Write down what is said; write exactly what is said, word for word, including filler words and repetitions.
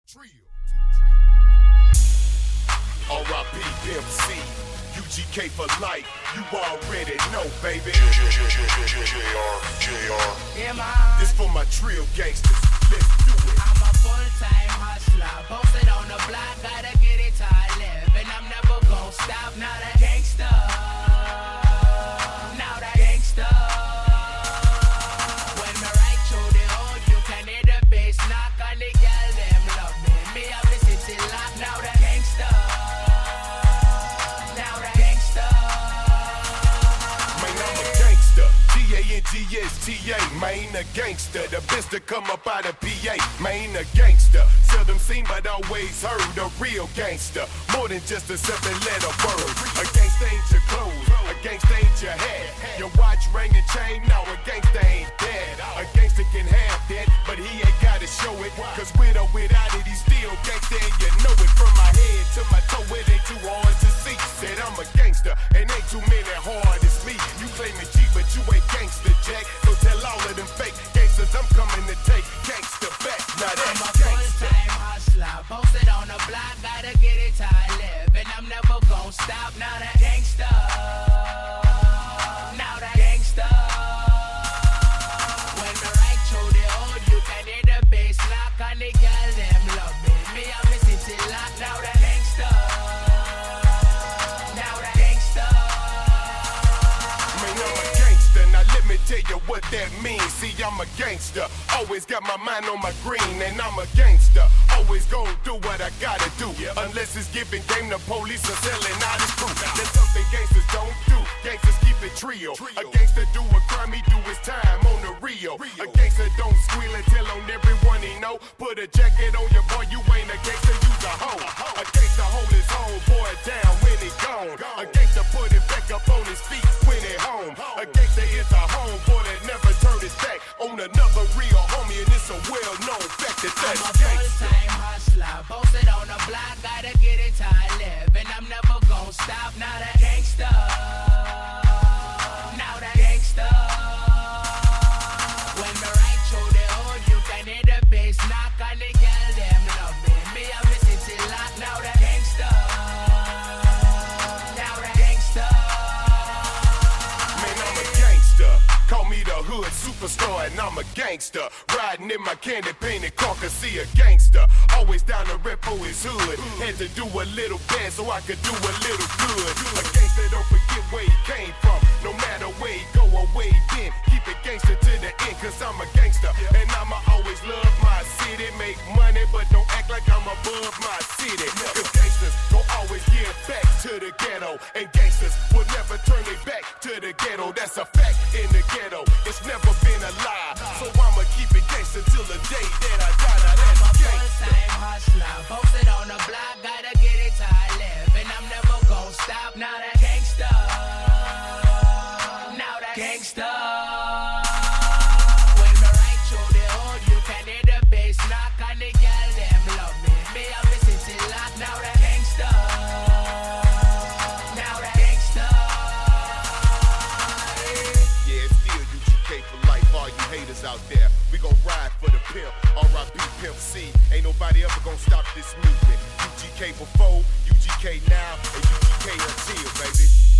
Trio. R I P Pimp C, U G K for life, you already know, baby. J R, J R. Yeah, man. This for my Trill gangsters, let's do it. I'm a full-time hustler, posted on the block, gotta get it till I live, and I'm never gon' stop. Now that gangsta, now that gangsta. When me right through the hood, you can hear the bass knock, and the girl them love me. Me have the city lock. Now that gangsta, now that gangsta. Man, I'm a gangster, G A N G S T A, man, a gangster. The best to come up out of P A, man, a gangster. Seldom seen but always heard, a real gangster. More than just a seven letter word. A gangster ain't your clothes, a gangster ain't your hat. Your watch, ring, and chain, no, a gangster ain't that. A gangster can have that, but he ain't gotta show it. Cause with or without it, he's still gangster, and you know it. From my head to my toe, it ain't too hard to see. Said I'm a gangster, and ain't too many hard as me. You claim it G, but you ain't gangster, Jack. So tell all of them fake gangsters I'm coming to take gangster back. Now I'm a that's gangster. full-time hustler, posted on the block, gotta get it till I live, and I'm never gon' stop. Now that gangsta, now that gangsta. When me right through the hood, you can hear the bass knock, and the girl them love me. Me and me city lock. Now that gangsta, now that gangsta. Man, I'm a gangster, now let me tell you what that means. See, I'm a gangster, always got my mind on my green, and I'm a gangster, always gon' do what I gotta do. Unless it's giving game to police or selling out his proof. There's something gangsters don't do, gangsters keep it trio. A gangster do a crime, he do his time on the Rio. A gangster don't squeal and tell on everyone he know. Put a jacket on your boy, you ain't a gangster, you's a hoe. A gangster hold his homeboy down when he gone. A gangster put him back up on his feet when he home. A gangster is a homeboy that never turned his back on another real homie, and it's a well-known fact that I'm a that's gangster. full-time hustler, posted on the block, gotta get it till I live, and I'm never gon' stop. Now that gangsta, now that gangsta. When me right through the hood, you can hear the bass knock, and the girl them love me. Me and me city lock. Now that gangsta, now that gangsta. Man, I'm a gangster. Call me the hood superstar, and I'm a gangster. Riding in my candy painted car, cause see a gangster. Always down to rep for his hood. Had to do a little bad so I could do a little good. A gangster don't forget where he came from. No matter where he go or where he been, keep it gangster to the end, cause I'm a gangster. And I'ma always love my city. Make money, but don't act like I'm above my city. Cause gangsters gon' always give back to the ghetto. And gangsters will never turn their back to the ghetto. That's a fact in the ghetto. It's never been a lie. So I'ma keep it gangster till the day that I die. Now I'm a that's gangster. full-time hustler, posted on the block, gotta get it till I live, and I'm never gon' stop. Now that gangsta, now that gangsta. When me right through the hood, you can hear the bass knock, and the girl them love me. Me and me city lock. Now that gangsta, now that gangsta. Yeah, it's still U G K for life, all you haters out there. We gon' ride for the pimp, R I P Pimp C. Ain't nobody ever gon' stop this movement. U G K before, U G K now, and U G K until, baby.